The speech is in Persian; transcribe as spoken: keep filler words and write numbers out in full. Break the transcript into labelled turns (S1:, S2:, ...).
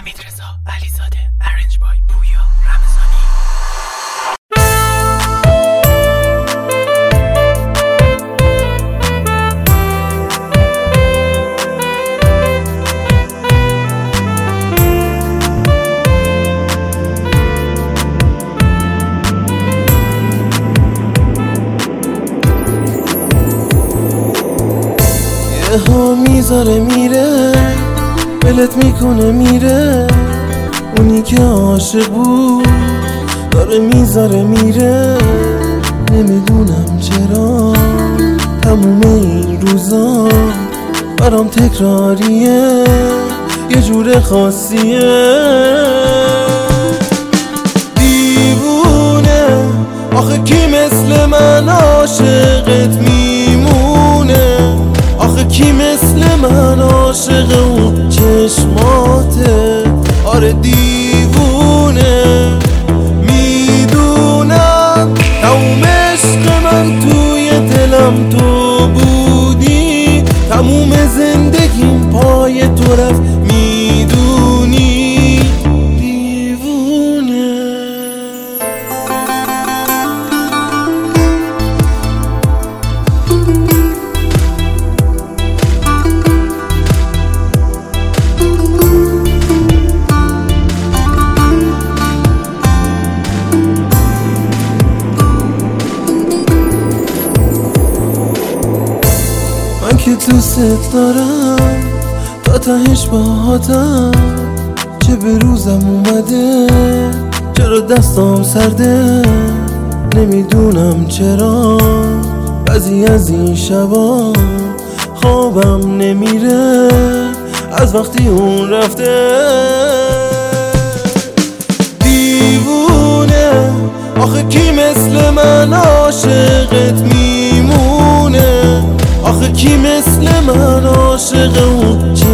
S1: حمیدرضا علیزاده، ارنج بای پویا رمضانی.
S2: یه ها میذاره میره، ولت میکنه میره. اونی که عاشق بود داره میذاره میره. نمیدونم چرا تموم این روزا برام تکراریه، یه جور خاصیه. دیوونه آخه کی مثل من عاشقت میمونه؟ آخه کی مثل من عاشق اون چشماته؟ آره دیوونه. میدونم تموم عشق من توی دلم تو بودی، تموم زندگیم پای تو رفت میدونی. دیوونه. من که دوست دارم تا تهش باهاتم، چه به روزم اومده چرا دستام سرده. نمیدونم چرا بعضی از این شبا خوابم نمیره از وقتی اون رفته. دیوونه آخه کی مثل من عاشقت میمونه؟ آخه کی مثل من عاشق اون